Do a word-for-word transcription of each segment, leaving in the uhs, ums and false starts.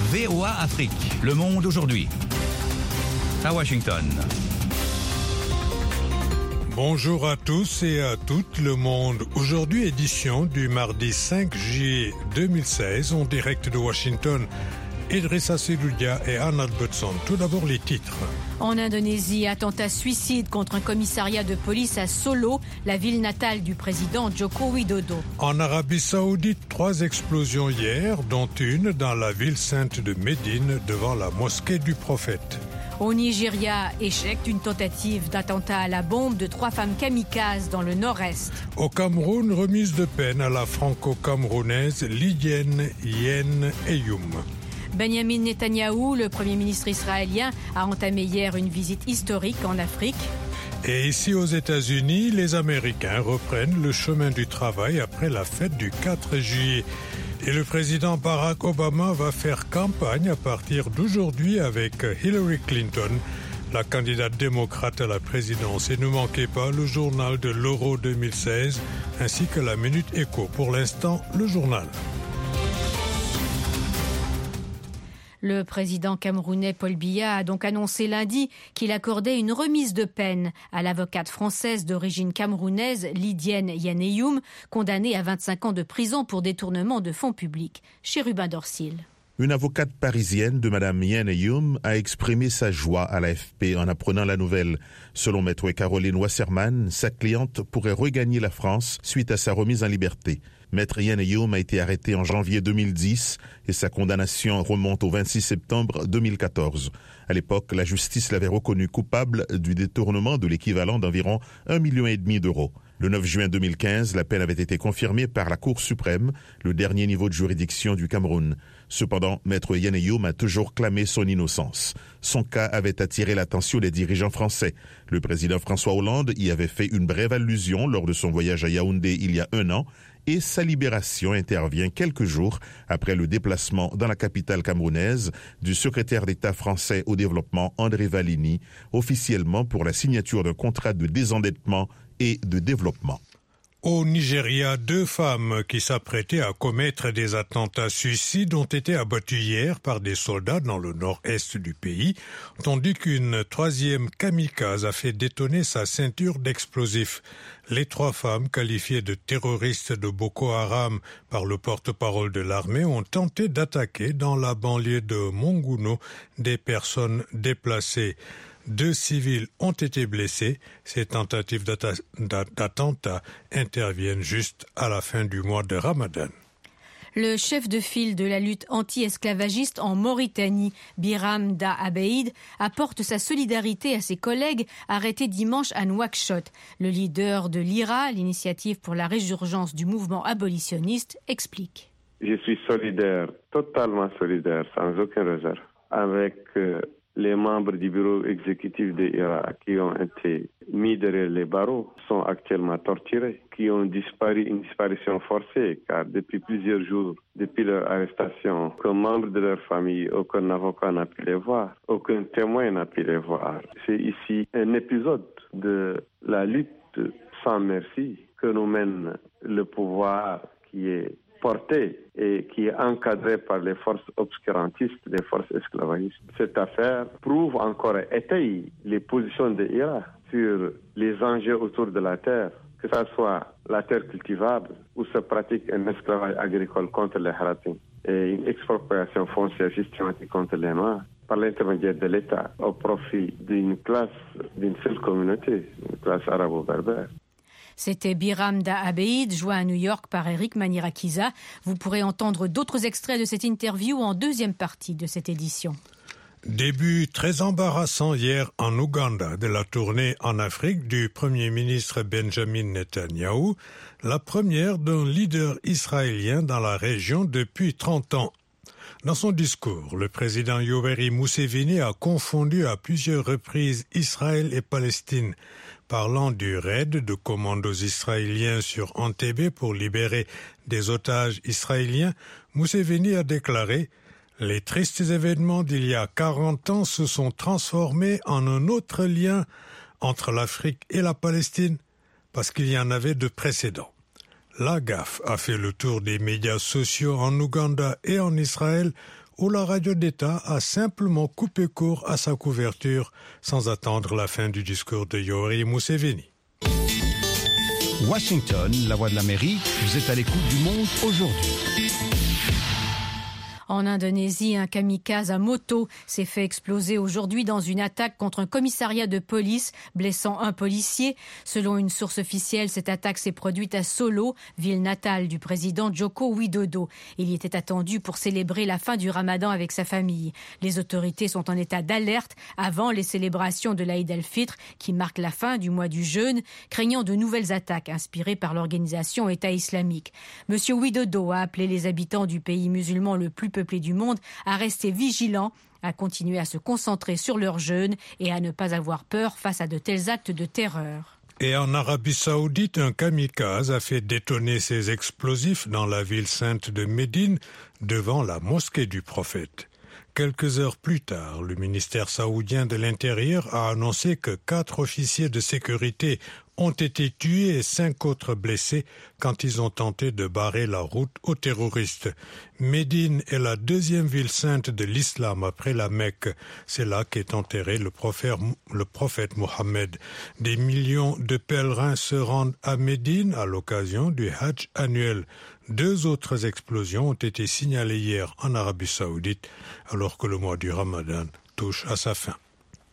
V O A Afrique, Le Monde aujourd'hui. À Washington. Bonjour à tous et à toutes, Le Monde aujourd'hui, édition du mardi cinq juillet deux mille seize, en direct de Washington. Idrissa Seloudia et Anna Butson. Tout d'abord les titres. En Indonésie, attentat suicide contre un commissariat de police à Solo, la ville natale du président Joko Widodo. En Arabie Saoudite, trois explosions hier, dont une dans la ville sainte de Médine, devant la mosquée du prophète. Au Nigeria, échec d'une tentative d'attentat à la bombe de trois femmes kamikazes dans le nord-est. Au Cameroun, remise de peine à la franco-camerounaise Lydienne Yen Eyoum. Benjamin Netanyahou, le Premier ministre israélien, a entamé hier une visite historique en Afrique. Et ici aux États-Unis, les Américains reprennent le chemin du travail après la fête du quatre juillet. Et le président Barack Obama va faire campagne à partir d'aujourd'hui avec Hillary Clinton, la candidate démocrate à la présidence. Et ne manquez pas le journal de l'Euro deux mille seize ainsi que la Minute Éco. Pour l'instant, le journal. Le président camerounais Paul Biya a donc annoncé lundi qu'il accordait une remise de peine à l'avocate française d'origine camerounaise Lydienne Yen Eyoum, condamnée à vingt-cinq ans de prison pour détournement de fonds publics. Chérubin Dorsil. Une avocate parisienne de Mme Yen Eyoum a exprimé sa joie à l'A F P en apprenant la nouvelle. Selon maître Caroline Wasserman, sa cliente pourrait regagner la France suite à sa remise en liberté. Maître Yen Eyoum a été arrêté en janvier deux mille dix et sa condamnation remonte au vingt-six septembre deux mille quatorze. À l'époque, la justice l'avait reconnu coupable du détournement de l'équivalent d'environ un million et demi d'euros. Le neuf juin deux mille quinze, la peine avait été confirmée par la Cour suprême, le dernier niveau de juridiction du Cameroun. Cependant, maître Yen Eyoum a toujours clamé son innocence. Son cas avait attiré l'attention des dirigeants français. Le président François Hollande y avait fait une brève allusion lors de son voyage à Yaoundé il y a un an, et sa libération intervient quelques jours après le déplacement dans la capitale camerounaise du secrétaire d'État français au développement André Valigny, officiellement pour la signature d'un contrat de désendettement et de développement. Au Nigeria, deux femmes qui s'apprêtaient à commettre des attentats suicides ont été abattues hier par des soldats dans le nord-est du pays, tandis qu'une troisième kamikaze a fait détonner sa ceinture d'explosifs. Les trois femmes, qualifiées de terroristes de Boko Haram par le porte-parole de l'armée, ont tenté d'attaquer dans la banlieue de Monguno des personnes déplacées. Deux civils ont été blessés. Ces tentatives d'attentat interviennent juste à la fin du mois de Ramadan. Le chef de file de la lutte anti-esclavagiste en Mauritanie, Biram Da Abeid, apporte sa solidarité à ses collègues arrêtés dimanche à Nouakchott. Le leader de l'I R A, l'initiative pour la résurgence du mouvement abolitionniste, explique. Je suis solidaire, totalement solidaire, sans aucune réserve, avec euh, les membres du bureau exécutif de l'I R A qui ont été mis derrière les barreaux, sont actuellement torturés, qui ont disparu, une disparition forcée, car depuis plusieurs jours, depuis leur arrestation, aucun membre de leur famille, aucun avocat n'a pu les voir, aucun témoin n'a pu les voir. C'est ici un épisode de la lutte sans merci que nous mène le pouvoir qui est porté et qui est encadré par les forces obscurantistes, les forces esclavagistes. Cette affaire prouve encore et étaye les positions de l'I R A sur les enjeux autour de la terre, que ce soit la terre cultivable où se pratique un esclavage agricole contre les Haratim et une expropriation foncière systématique contre les Noirs par l'intermédiaire de l'État au profit d'une classe, d'une seule communauté, une classe arabo-berbère. C'était Biram Da Abeid, joint à New York par Eric Manirakiza. Vous pourrez entendre d'autres extraits de cette interview en deuxième partie de cette édition. Début très embarrassant hier en Ouganda de la tournée en Afrique du Premier ministre Benjamin Netanyahou, la première d'un leader israélien dans la région depuis trente ans. Dans son discours, le président Yoweri Museveni a confondu à plusieurs reprises Israël et Palestine. Parlant du raid de commandos israéliens sur Entebbe pour libérer des otages israéliens, Museveni a déclaré « Les tristes événements d'il y a quarante ans se sont transformés en un autre lien entre l'Afrique et la Palestine parce qu'il y en avait de précédents. » La gaffe a fait le tour des médias sociaux en Ouganda et en Israël où la radio d'État a simplement coupé court à sa couverture sans attendre la fin du discours de Yoweri Museveni. Washington, la voix de l'Amérique, vous êtes à l'écoute du Monde aujourd'hui. En Indonésie, un kamikaze à moto s'est fait exploser aujourd'hui dans une attaque contre un commissariat de police, blessant un policier. Selon une source officielle, cette attaque s'est produite à Solo, ville natale du président Joko Widodo. Il y était attendu pour célébrer la fin du ramadan avec sa famille. Les autorités sont en état d'alerte avant les célébrations de l'Aïd el-Fitr, qui marque la fin du mois du jeûne, craignant de nouvelles attaques inspirées par l'organisation État islamique. Monsieur Widodo a appelé les habitants du pays musulman le plus peuplé du monde à rester vigilants, à continuer à se concentrer sur leur jeûne et à ne pas avoir peur face à de tels actes de terreur. Et en Arabie Saoudite, un kamikaze a fait détonner ses explosifs dans la ville sainte de Médine, devant la mosquée du prophète. Quelques heures plus tard, le ministère saoudien de l'Intérieur a annoncé que quatre officiers de sécurité ont été tués et cinq autres blessés quand ils ont tenté de barrer la route aux terroristes. Médine est la deuxième ville sainte de l'islam après la Mecque. C'est là qu'est enterré le prophète, le prophète Mohammed. Des millions de pèlerins se rendent à Médine à l'occasion du Hajj annuel. Deux autres explosions ont été signalées hier en Arabie Saoudite, alors que le mois du Ramadan touche à sa fin.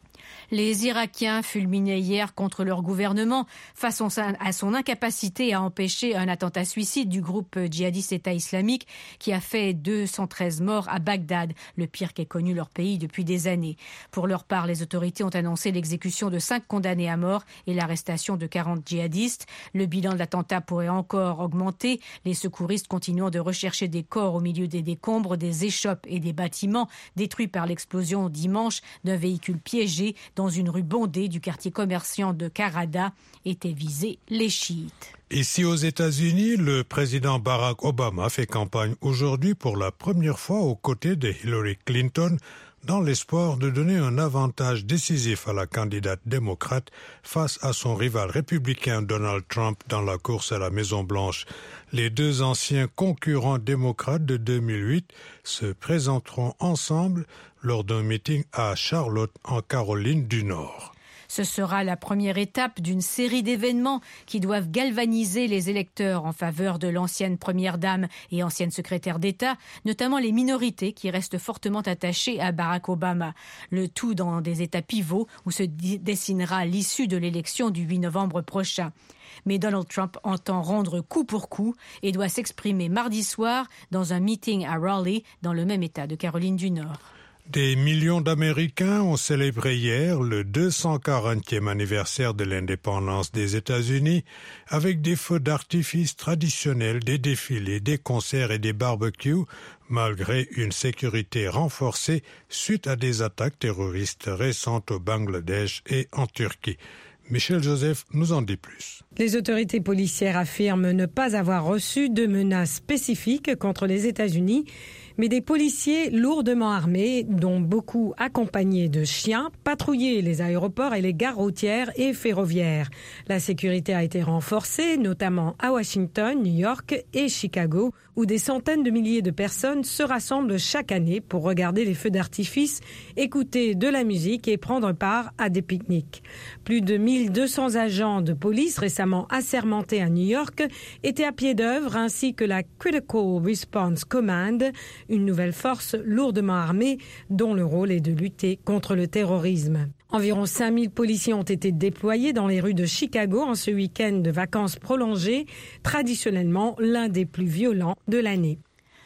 Les Irakiens fulminaient hier contre leur gouvernement face à son incapacité à empêcher un attentat suicide du groupe djihadiste État islamique qui a fait deux cent treize morts à Bagdad, le pire qu'ait connu leur pays depuis des années. Pour leur part, les autorités ont annoncé l'exécution de cinq condamnés à mort et l'arrestation de quarante djihadistes. Le bilan de l'attentat pourrait encore augmenter, les secouristes continuant de rechercher des corps au milieu des décombres, des échoppes et des bâtiments détruits par l'explosion dimanche d'un véhicule piégé dans une rue bondée du quartier commerçant de Karada, étaient visés les chiites. Ici aux États-Unis, le président Barack Obama fait campagne aujourd'hui pour la première fois aux côtés de Hillary Clinton dans l'espoir de donner un avantage décisif à la candidate démocrate face à son rival républicain Donald Trump dans la course à la Maison-Blanche. Les deux anciens concurrents démocrates de deux mille huit se présenteront ensemble lors d'un meeting à Charlotte, en Caroline du Nord. Ce sera la première étape d'une série d'événements qui doivent galvaniser les électeurs en faveur de l'ancienne première dame et ancienne secrétaire d'État, notamment les minorités qui restent fortement attachées à Barack Obama. Le tout dans des États pivots où se dessinera l'issue de l'élection du huit novembre prochain. Mais Donald Trump entend rendre coup pour coup et doit s'exprimer mardi soir dans un meeting à Raleigh, dans le même État de Caroline du Nord. Des millions d'Américains ont célébré hier le deux cent quarantième anniversaire de l'indépendance des États-Unis avec des feux d'artifice traditionnels, des défilés, des concerts et des barbecues, malgré une sécurité renforcée suite à des attaques terroristes récentes au Bangladesh et en Turquie. Michel Joseph nous en dit plus. Les autorités policières affirment ne pas avoir reçu de menaces spécifiques contre les États-Unis, mais des policiers lourdement armés, dont beaucoup accompagnés de chiens, patrouillaient les aéroports et les gares routières et ferroviaires. La sécurité a été renforcée, notamment à Washington, New York et Chicago, où des centaines de milliers de personnes se rassemblent chaque année pour regarder les feux d'artifice, écouter de la musique et prendre part à des pique-niques. Plus de mille deux cents agents de police récemment assermentés à New York étaient à pied d'œuvre, ainsi que la Critical Response Command, une nouvelle force lourdement armée dont le rôle est de lutter contre le terrorisme. Environ cinq mille policiers ont été déployés dans les rues de Chicago en ce week-end de vacances prolongées, traditionnellement l'un des plus violents de l'année.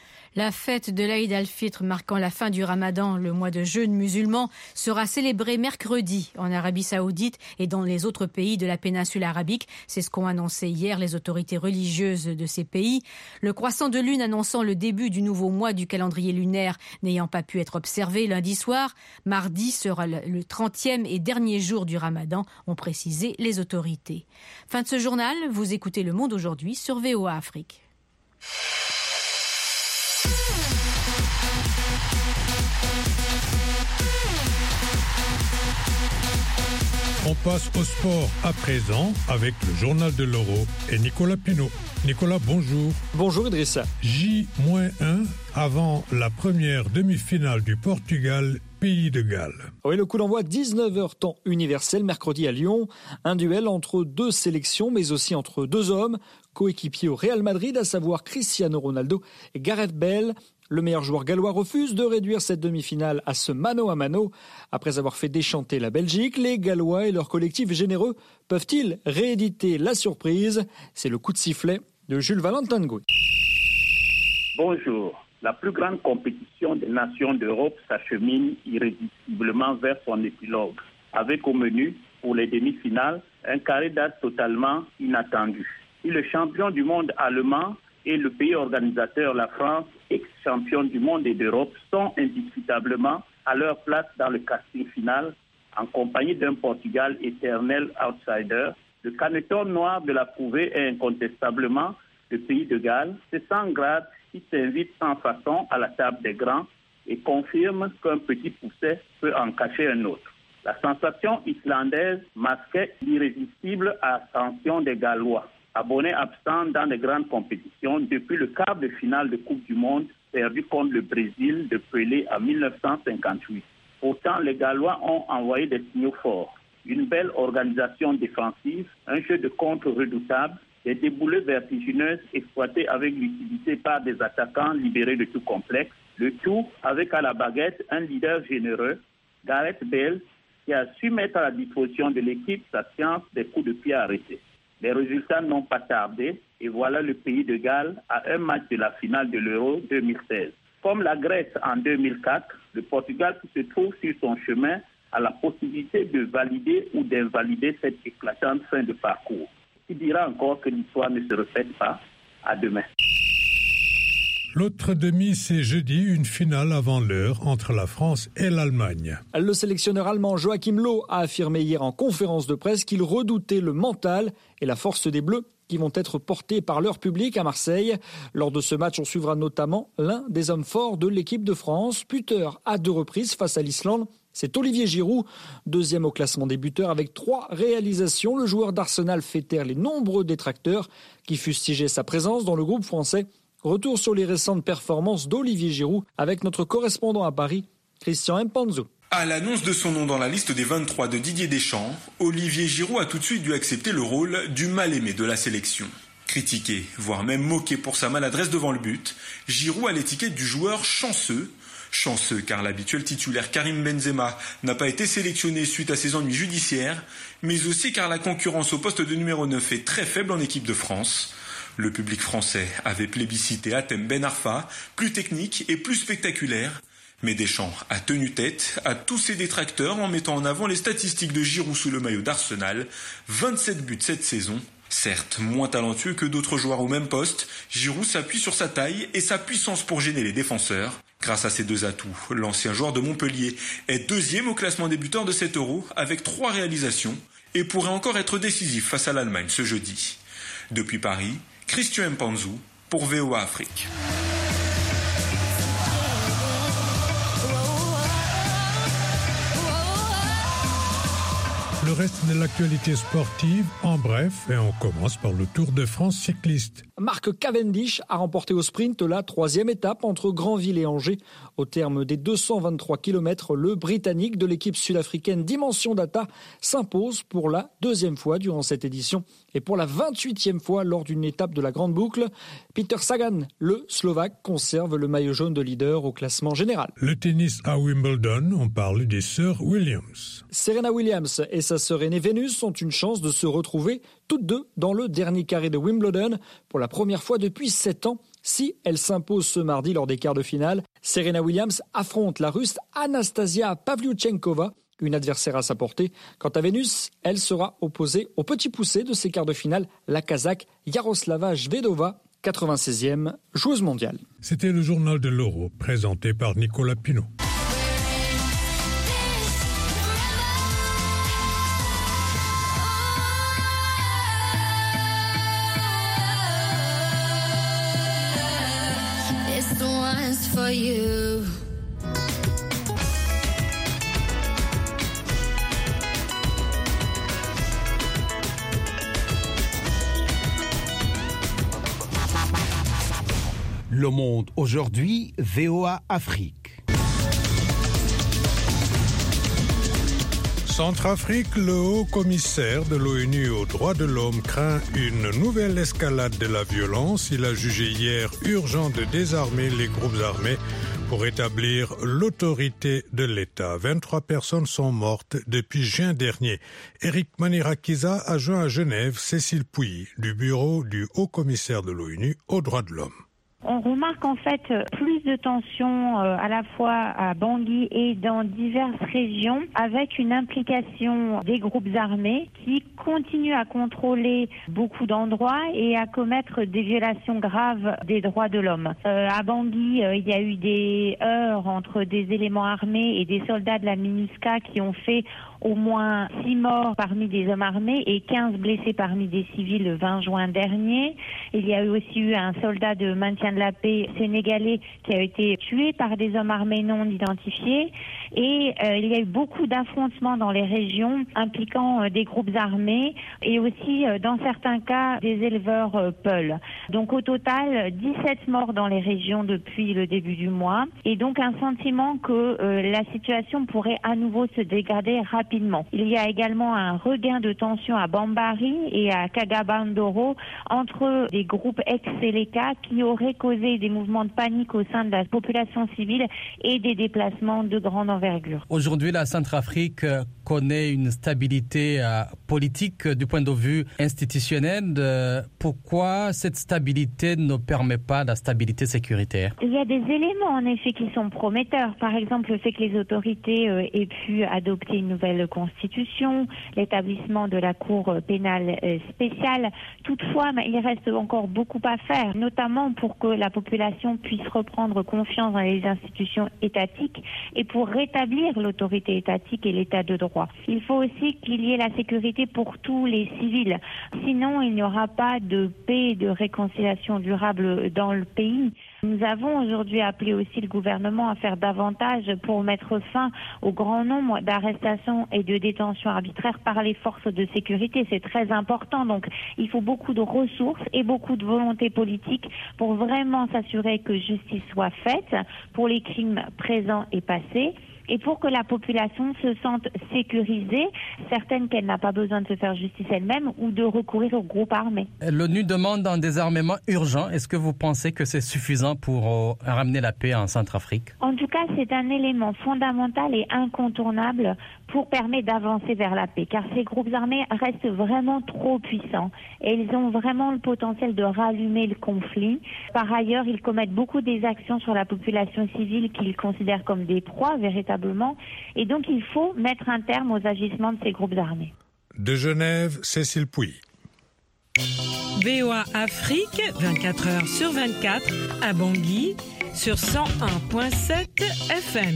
La fête de l'Aïd el-Fitr marquant la fin du Ramadan, le mois de jeûne musulman, sera célébrée mercredi en Arabie Saoudite et dans les autres pays de la péninsule arabique. C'est ce qu'ont annoncé hier les autorités religieuses de ces pays. Le croissant de lune annonçant le début du nouveau mois du calendrier lunaire n'ayant pas pu être observé lundi soir, mardi sera le trentième et dernier jour du Ramadan, ont précisé les autorités. Fin de ce journal, vous écoutez Le Monde aujourd'hui sur V O A Afrique. On passe au sport à présent avec le journal de l'Euro et Nicolas Pinault. Nicolas, bonjour. Bonjour Idrissa. J un avant la première demi-finale du Portugal, Pays de Galles. Oui, le coup d'envoi dix-neuf heures temps universel mercredi à Lyon. Un duel entre deux sélections mais aussi entre deux hommes, coéquipiers au Real Madrid, à savoir Cristiano Ronaldo et Gareth Bale. Le meilleur joueur gallois refuse de réduire cette demi-finale à ce mano à mano. Après avoir fait déchanter la Belgique, les Gallois et leur collectif généreux peuvent-ils rééditer la surprise ? C'est le coup de sifflet de Jules Valentin Gouy. Bonjour. La plus grande compétition des nations d'Europe s'achemine irrésistiblement vers son épilogue, avec au menu, pour les demi-finales, un carré d'as totalement inattendu. Si le champion du monde allemand et le pays organisateur, la France, ex-championne du monde et d'Europe, sont indiscutablement à leur place dans le casting final, en compagnie d'un Portugal éternel outsider. Le caneton noir de la couvée est incontestablement le pays de Galles. C'est cent grades qui s'invite sans façon à la table des grands et confirme qu'un petit pousset peut en cacher un autre. La sensation islandaise masquait l'irrésistible ascension des Gallois, abonnés absents dans les grandes compétitions depuis le quart de finale de Coupe du Monde perdu contre le Brésil de Pelé en dix-neuf cent cinquante-huit. Pourtant, les Gallois ont envoyé des signaux forts. Une belle organisation défensive, un jeu de contre redoutable, des déboulées vertigineuses exploitées avec lucidité par des attaquants libérés de tout complexe. Le tout avec à la baguette un leader généreux, Gareth Bale, qui a su mettre à la disposition de l'équipe sa science des coups de pied arrêtés. Les résultats n'ont pas tardé et voilà le pays de Galles à un match de la finale de l'Euro deux mille seize. Comme la Grèce en deux mille quatre, le Portugal qui se trouve sur son chemin a la possibilité de valider ou d'invalider cette éclatante fin de parcours. Qui dira encore que l'histoire ne se répète pas. À demain. L'autre demi, c'est jeudi, une finale avant l'heure entre la France et l'Allemagne. Le sélectionneur allemand Joachim Löw a affirmé hier en conférence de presse qu'il redoutait le mental et la force des Bleus qui vont être portés par leur public à Marseille. Lors de ce match, on suivra notamment l'un des hommes forts de l'équipe de France, buteur à deux reprises face à l'Islande. C'est Olivier Giroud, deuxième au classement des buteurs avec trois réalisations. Le joueur d'Arsenal fait taire les nombreux détracteurs qui fustigeaient sa présence dans le groupe français. Retour sur les récentes performances d'Olivier Giroud avec notre correspondant à Paris, Christian Mpanzu. À l'annonce de son nom dans la liste des vingt-trois de Didier Deschamps, Olivier Giroud a tout de suite dû accepter le rôle du mal-aimé de la sélection. Critiqué, voire même moqué pour sa maladresse devant le but, Giroud a l'étiquette du joueur chanceux. Chanceux car l'habituel titulaire Karim Benzema n'a pas été sélectionné suite à ses ennuis judiciaires, mais aussi car la concurrence au poste de numéro neuf est très faible en équipe de France. Le public français avait plébiscité Hatem Ben Arfa, plus technique et plus spectaculaire. Mais Deschamps a tenu tête à tous ses détracteurs en mettant en avant les statistiques de Giroud sous le maillot d'Arsenal. vingt-sept buts cette saison. Certes, moins talentueux que d'autres joueurs au même poste, Giroud s'appuie sur sa taille et sa puissance pour gêner les défenseurs. Grâce à ces deux atouts, l'ancien joueur de Montpellier est deuxième au classement des buteurs de cet Euro avec trois réalisations et pourrait encore être décisif face à l'Allemagne ce jeudi. Depuis Paris, Christian Mpanzu pour V O A Afrique. Le reste de l'actualité sportive en bref et on commence par le Tour de France cycliste. Marc Cavendish a remporté au sprint la troisième étape entre Granville et Angers. Au terme des deux cent vingt-trois kilomètres, le Britannique de l'équipe sud-africaine Dimension Data s'impose pour la deuxième fois durant cette édition et pour la vingt-huitième fois lors d'une étape de la Grande Boucle. Peter Sagan, le Slovaque, conserve le maillot jaune de leader au classement général. Le tennis à Wimbledon, on parle des sœurs Williams. Serena Williams et sa sœur aînée Venus ont une chance de se retrouver toutes deux dans le dernier carré de Wimbledon pour la première fois depuis sept ans. Si elle s'impose ce mardi lors des quarts de finale, Serena Williams affronte la Russe Anastasia Pavlyuchenkova, une adversaire à sa portée. Quant à Venus, elle sera opposée au petit poussé de ces quarts de finale, la Kazakh Yaroslava Shvedova, quatre-vingt-seizième joueuse mondiale. C'était le journal de l'Euro, présenté par Nicolas Pinault. For you. Le Monde aujourd'hui, V O A Afrique. Centrafrique, le haut-commissaire de l'ONU aux droits de l'homme craint une nouvelle escalade de la violence. Il a jugé hier urgent de désarmer les groupes armés pour établir l'autorité de l'État. vingt-trois personnes sont mortes depuis juin dernier. Eric Manirakiza a joint à Genève Cécile Pouilly du bureau du haut-commissaire de l'ONU aux droits de l'homme. On remarque en fait plus de tensions euh, à la fois à Bangui et dans diverses régions avec une implication des groupes armés qui continuent à contrôler beaucoup d'endroits et à commettre des violations graves des droits de l'homme. Euh, à Bangui, euh, il y a eu des heurts entre des éléments armés et des soldats de la MINUSCA qui ont fait au moins six morts parmi des hommes armés et quinze blessés parmi des civils le vingt juin dernier. Il y a eu aussi eu un soldat de maintien de la paix sénégalais qui a été tué par des hommes armés non identifiés. Et euh, il y a eu beaucoup d'affrontements dans les régions impliquant euh, des groupes armés et aussi euh, dans certains cas des éleveurs euh, Peuls. Donc au total, dix-sept morts dans les régions depuis le début du mois et donc un sentiment que euh, la situation pourrait à nouveau se dégrader rapidement. Il y a également un regain de tension à Bambari et à Kagabandoro entre des groupes ex-Seleka qui auraient causé des mouvements de panique au sein de la population civile et des déplacements de grande envergure. Aujourd'hui, la Centrafrique connaît une stabilité euh, politique du point de vue institutionnel. Euh, pourquoi cette stabilité ne permet pas la stabilité sécuritaire? Il y a des éléments en effet qui sont prometteurs. Par exemple, le fait que les autorités euh, aient pu adopter une nouvelle constitution, l'établissement de la Cour pénale euh, spéciale. Toutefois, il reste encore beaucoup à faire, notamment pour que la population puisse reprendre confiance dans les institutions étatiques et pour rétablir l'autorité étatique et l'état de droit. Il faut aussi qu'il y ait la sécurité pour tous les civils. Sinon, il n'y aura pas de paix et de réconciliation durable dans le pays. Nous avons aujourd'hui appelé aussi le gouvernement à faire davantage pour mettre fin au grand nombre d'arrestations et de détentions arbitraires par les forces de sécurité. C'est très important. Donc, il faut beaucoup de ressources et beaucoup de volonté politique pour vraiment s'assurer que justice soit faite pour les crimes présents et passés. Et pour que la population se sente sécurisée, certaine qu'elle n'a pas besoin de se faire justice elle-même ou de recourir aux groupes armés. L'ONU demande un désarmement urgent. Est-ce que vous pensez que c'est suffisant pour euh, ramener la paix en Centrafrique? En tout cas, c'est un élément fondamental et incontournable pour permettre d'avancer vers la paix, car ces groupes armés restent vraiment trop puissants et ils ont vraiment le potentiel de rallumer le conflit. Par ailleurs, ils commettent beaucoup d'exactions sur la population civile qu'ils considèrent comme des proies véritablement, et donc il faut mettre un terme aux agissements de ces groupes armés. De Genève, Cécile Pouilly. V O A Afrique, vingt-quatre heures sur vingt-quatre, à Bangui, sur cent un virgule sept F M.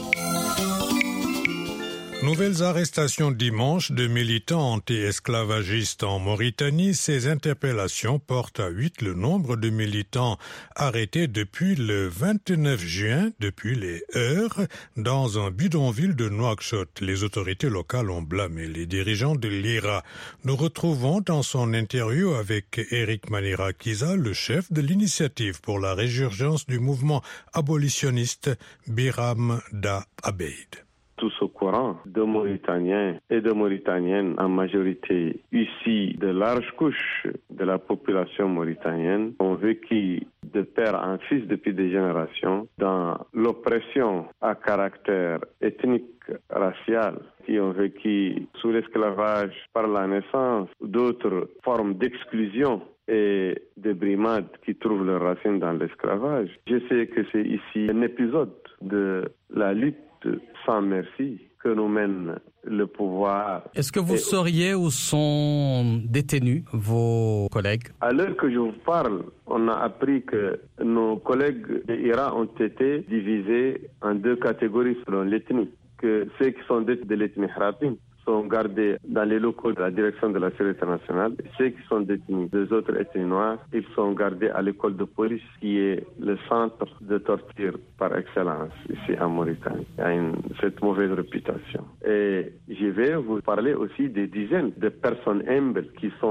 Nouvelles arrestations dimanche de militants anti-esclavagistes en Mauritanie. Ces interpellations portent à huit le nombre de militants arrêtés depuis le vingt-neuf juin, depuis les heurts, dans un bidonville de Nouakchott. Les autorités locales ont blâmé les dirigeants de l'I R A. Nous retrouvons dans son interview avec Eric Manirakiza, le chef de l'initiative pour la résurgence du mouvement abolitionniste Biram Da Abeid. Tous au courant de Mauritaniens et de Mauritaniennes en majorité issus de larges couches de la population mauritanienne ont vécu de père en fils depuis des générations dans l'oppression à caractère ethnique, racial, qui ont vécu sous l'esclavage par la naissance, d'autres formes d'exclusion et de brimades qui trouvent leurs racines dans l'esclavage. Je sais que c'est ici un épisode de la lutte sans merci que nous mène le pouvoir. Est-ce que vous Et... sauriez où sont détenus vos collègues? À l'heure que je vous parle, on a appris que nos collègues de l'I R A ont été divisés en deux catégories selon l'ethnie. Que ceux qui sont détenus de l'ethnie Harapin sont gardés dans les locaux de la direction de la sécurité nationale. Ceux qui sont détenus des autres ethnies noires, ils sont gardés à l'école de police, qui est le centre de torture par excellence ici en Mauritanie. Il y a une, cette mauvaise réputation. Et je vais vous parler aussi des dizaines de personnes humbles qui sont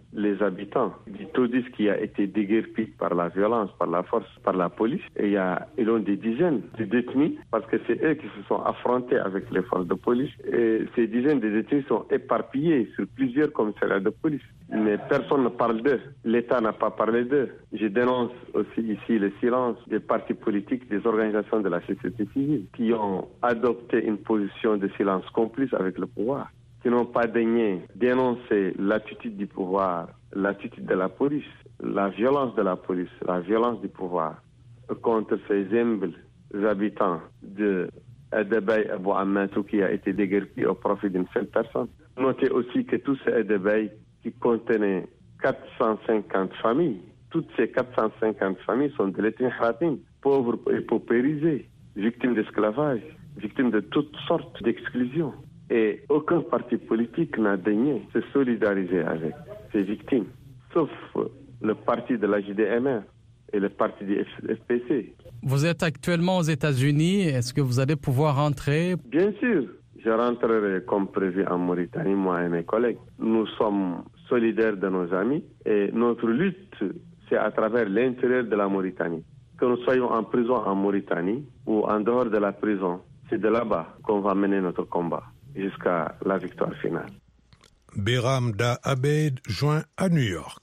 les habitants du Todis qui a été déguerpi par la violence, par la force, par la police. Et il y a, ils ont des dizaines de détenus parce que c'est eux qui se sont affrontés avec les forces de police. Et ces dizaines de détenus sont éparpillés sur plusieurs commissariats de police. Mais personne ne parle d'eux. L'État n'a pas parlé d'eux. Je dénonce aussi ici le silence des partis politiques, des organisations de la société civile qui ont adopté une position de silence complice avec le pouvoir, qui n'ont pas daigné dénoncer l'attitude du pouvoir, l'attitude de la police, la violence de la police, la violence du pouvoir contre ces humbles habitants de Edebay Abou Amatou qui a été déguerpi au profit d'une seule personne. Notez aussi que tous ces Edebay qui contenaient quatre cent cinquante familles, toutes ces quatre cent cinquante familles sont de l'ethnie Hratim, pauvres et paupérisés, victimes d'esclavage, victimes de toutes sortes d'exclusions. Et aucun parti politique n'a daigné se solidariser avec ces victimes, sauf le parti de la J D M R et le parti du F P C. Vous êtes actuellement aux États-Unis. Est-ce que vous allez pouvoir rentrer? Bien sûr. Je rentrerai comme prévu en Mauritanie, moi et mes collègues. Nous sommes solidaires de nos amis et notre lutte, c'est à travers l'intérieur de la Mauritanie. Que nous soyons en prison en Mauritanie ou en dehors de la prison, c'est de là-bas qu'on va mener notre combat jusqu'à la victoire finale. Biram Da Abeid joint à New York.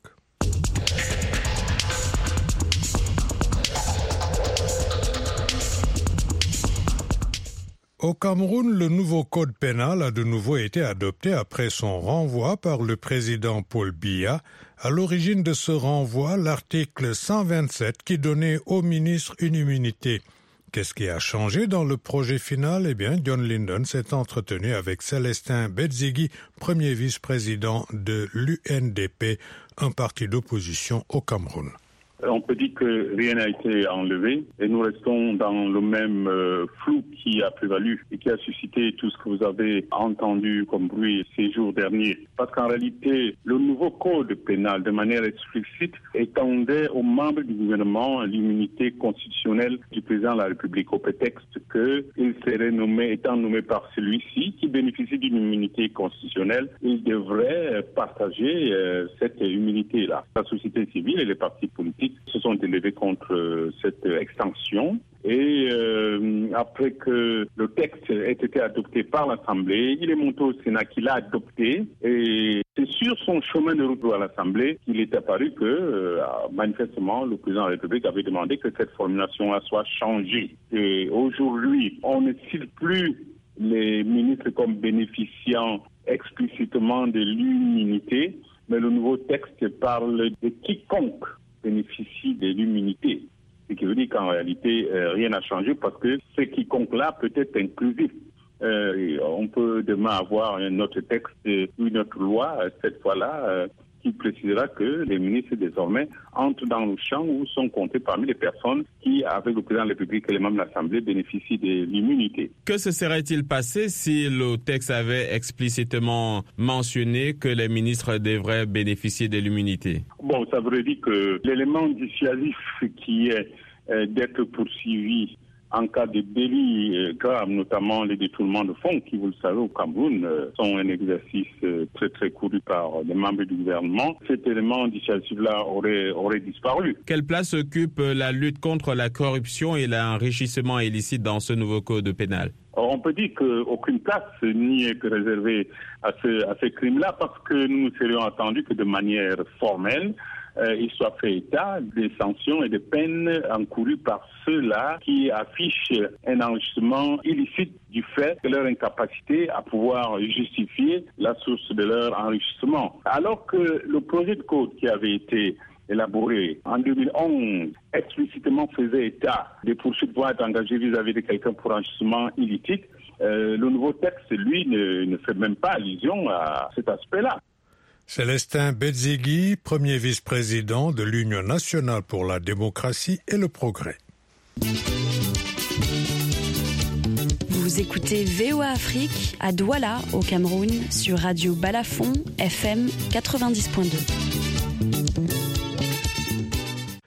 Au Cameroun, le nouveau code pénal a de nouveau été adopté après son renvoi par le président Paul Biya. À l'origine de ce renvoi, l'article cent vingt-sept qui donnait au ministre une immunité. Qu'est-ce qui a changé dans le projet final? Eh bien, John Linden s'est entretenu avec Célestin Bedzigui, premier vice-président de l'U N D P, un parti d'opposition au Cameroun. On peut dire que rien n'a été enlevé et nous restons dans le même euh, flou qui a prévalu et qui a suscité tout ce que vous avez entendu comme bruit ces jours derniers. Parce qu'en réalité, le nouveau code pénal, de manière explicite, étendait aux membres du gouvernement l'immunité constitutionnelle du président de la République au prétexte qu'il serait nommé, étant nommé par celui-ci qui bénéficie d'une immunité constitutionnelle, il devrait partager euh, cette immunité-là. La société civile et les partis politiques se sont élevés contre euh, cette extension et euh, après que le texte ait été adopté par l'Assemblée, il est monté au Sénat qui l'a adopté et c'est sur son chemin de retour à l'Assemblée qu'il est apparu que euh, manifestement le président de la République avait demandé que cette formulation-là soit changée. Et aujourd'hui, on ne cite plus les ministres comme bénéficiant explicitement de l'immunité, mais le nouveau texte parle de quiconque bénéficie de l'immunité. Ce qui veut dire qu'en réalité, euh, rien n'a changé parce que ce quiconque-là peut être inclusif. Euh, on peut demain avoir un autre texte, une autre loi, cette fois-là, euh, qui précisera que les ministres désormais entrent dans le champ où sont comptés parmi les personnes qui, avec le président de la République et les membres de l'Assemblée, bénéficient de l'immunité. Que se serait-il passé si le texte avait explicitement mentionné que les ministres devraient bénéficier de l'immunité? Bon, ça veut dire que l'élément dissuasif qui est euh, d'être poursuivi en cas de délit euh, grave, notamment les détournements de fonds, qui, vous le savez, au Cameroun, euh, sont un exercice euh, très très couru par les membres du gouvernement, cet élément dissuasif-là aurait, aurait disparu. Quelle place occupe la lutte contre la corruption et l'enrichissement illicite dans ce nouveau code pénal? On peut dire qu'aucune place n'y est réservée à ce, à ce crime-là parce que nous ne serions attendus que de manière formelle, euh, il soit fait état des sanctions et des peines encourues par ceux-là qui affichent un enrichissement illicite du fait de leur incapacité à pouvoir justifier la source de leur enrichissement. Alors que le projet de code qui avait été élaboré en deux mille onze explicitement faisait état des poursuites vont être engagées vis-à-vis de quelqu'un pour enrichissement illicite, euh, le nouveau texte, lui, ne, ne fait même pas allusion à cet aspect-là. Célestin Bedzigui, premier vice-président de l'Union nationale pour la démocratie et le progrès. Vous écoutez V O A Afrique à Douala, au Cameroun, sur Radio Balafon, F M quatre-vingt-dix point deux.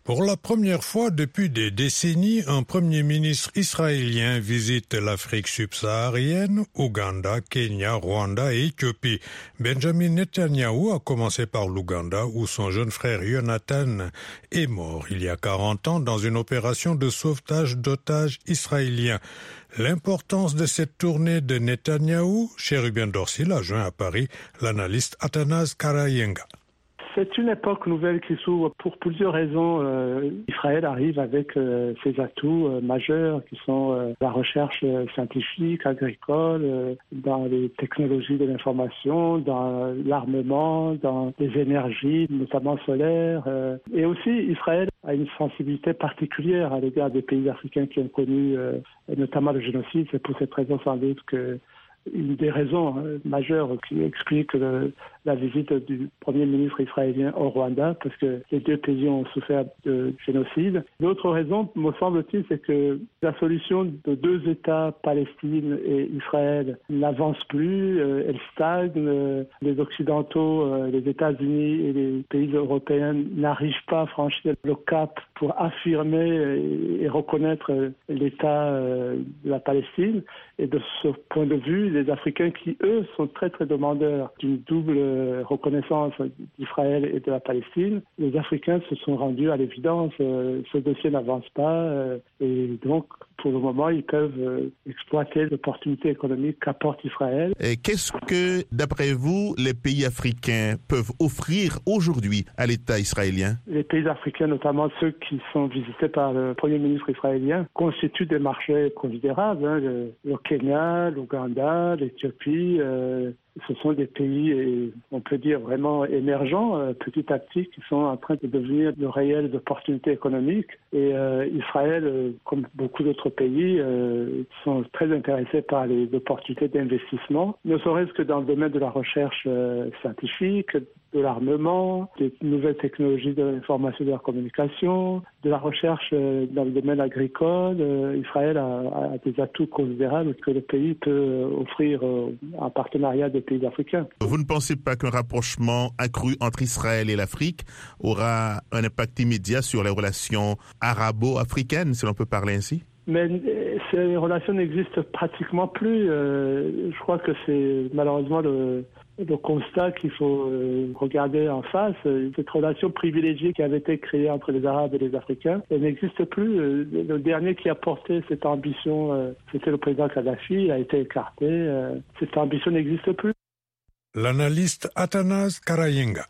Pour la première fois depuis des décennies, un premier ministre israélien visite l'Afrique subsaharienne, Ouganda, Kenya, Rwanda et Éthiopie. Benjamin Netanyahou a commencé par l'Ouganda où son jeune frère Jonathan est mort il y a quarante ans dans une opération de sauvetage d'otages israéliens. L'importance de cette tournée de Netanyahou, Chérubien Dorsil a joint à Paris l'analyste Athanase Karayenga. C'est une époque nouvelle qui s'ouvre pour plusieurs raisons. Euh, Israël arrive avec euh, ses atouts euh, majeurs qui sont euh, la recherche euh, scientifique, agricole, euh, dans les technologies de l'information, dans l'armement, dans les énergies, notamment solaires. Euh, et aussi, Israël a une sensibilité particulière à l'égard des pays africains qui ont connu euh, notamment le génocide. C'est pour cette raison sans doute que une des raisons euh, majeures qui explique le, la visite du Premier ministre israélien au Rwanda, parce que les deux pays ont souffert de génocide. L'autre raison, me semble-t-il, c'est que la solution de deux États, Palestine et Israël, n'avance plus, euh, elle stagne. Euh, les Occidentaux, euh, les États-Unis et les pays européens n'arrivent pas à franchir le cap pour affirmer et, et reconnaître l'État euh, de la Palestine. Et de ce point de vue, les Africains qui, eux, sont très, très demandeurs d'une double reconnaissance d'Israël et de la Palestine, les Africains se sont rendus à l'évidence. Euh, ce dossier n'avance pas euh, et donc, pour le moment, ils peuvent euh, exploiter l'opportunité économique qu'apporte Israël. Et qu'est-ce que, d'après vous, les pays africains peuvent offrir aujourd'hui à l'État israélien? Les pays africains, notamment ceux qui sont visités par le Premier ministre israélien, constituent des marchés considérables. Hein, le, le Kenya, l'Ouganda, l'Éthiopie, euh, ce sont des pays, on peut dire, vraiment émergents, euh, petit à petit, qui sont en train de devenir de réelles opportunités économiques. Et euh, Israël, euh, comme beaucoup d'autres pays, euh, sont très intéressés par les opportunités d'investissement, ne serait-ce que dans le domaine de la recherche euh, scientifique, de l'armement, des nouvelles technologies de l'information et de la communication, de la recherche euh, dans le domaine agricole. Euh, Israël a, a des atouts considérables que le pays peut offrir euh, en partenariat des pays africains. Vous ne pensez pas qu'un rapprochement accru entre Israël et l'Afrique aura un impact immédiat sur les relations arabo-africaines, si l'on peut parler ainsi? Mais ces relations n'existent pratiquement plus. Euh, je crois que c'est malheureusement le, le constat qu'il faut euh, regarder en face. Cette relation privilégiée qui avait été créée entre les Arabes et les Africains, elle n'existe plus. Euh, le dernier qui a porté cette ambition, euh, c'était le président Kadhafi, il a été écarté. Euh, cette ambition n'existe plus. L'analyste Athanase Karayenga.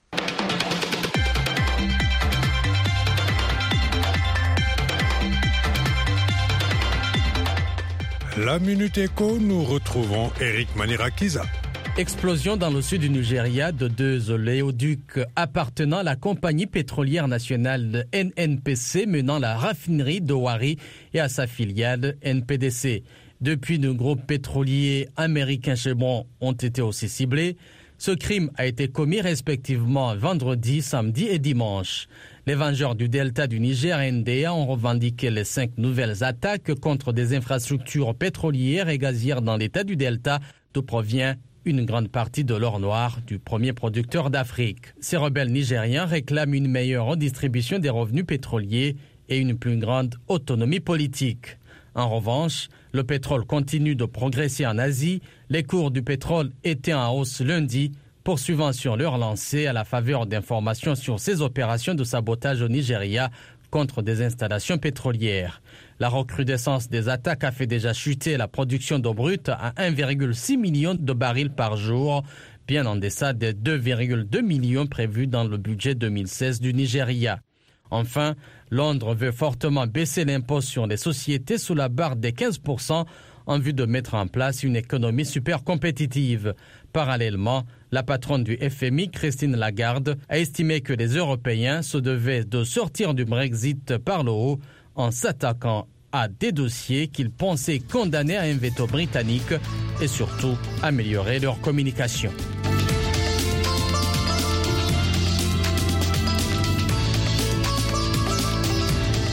La Minute Éco, nous retrouvons Eric Manirakiza. Explosion dans le sud du Nigeria de deux oléoducs appartenant à la compagnie pétrolière nationale N N P C menant la raffinerie de Warri et à sa filiale N P D C. Depuis, nos groupes pétroliers américains Chevron ont été aussi ciblés. Ce crime a été commis respectivement vendredi, samedi et dimanche. Les vengeurs du delta du Niger N D A ont revendiqué les cinq nouvelles attaques contre des infrastructures pétrolières et gazières dans l'état du delta, d'où provient une grande partie de l'or noir du premier producteur d'Afrique. Ces rebelles nigériens réclament une meilleure redistribution des revenus pétroliers et une plus grande autonomie politique. En revanche, le pétrole continue de progresser en Asie. Les cours du pétrole étaient en hausse lundi, poursuivant sur leur lancée à la faveur d'informations sur ces opérations de sabotage au Nigeria contre des installations pétrolières. La recrudescence des attaques a fait déjà chuter la production d'eau brute à un virgule six million de barils par jour, bien en deçà des deux virgule deux millions prévus dans le budget deux mille seize du Nigeria. Enfin, Londres veut fortement baisser l'impôt sur les sociétés sous la barre des quinze pour cent en vue de mettre en place une économie super compétitive. Parallèlement, la patronne du F M I, Christine Lagarde, a estimé que les Européens se devaient de sortir du Brexit par le haut en s'attaquant à des dossiers qu'ils pensaient condamnés à un veto britannique et surtout améliorer leur communication.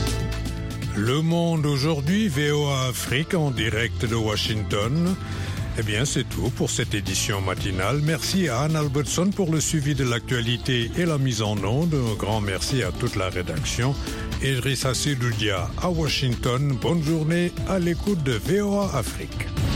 Le Monde aujourd'hui, V O A Afrique en direct de Washington. Eh bien, c'est tout pour cette édition matinale. Merci à Anne Albertson pour le suivi de l'actualité et la mise en onde. Un grand merci à toute la rédaction. Idrissa Sidoudia à Washington. Bonne journée à l'écoute de V O A Afrique.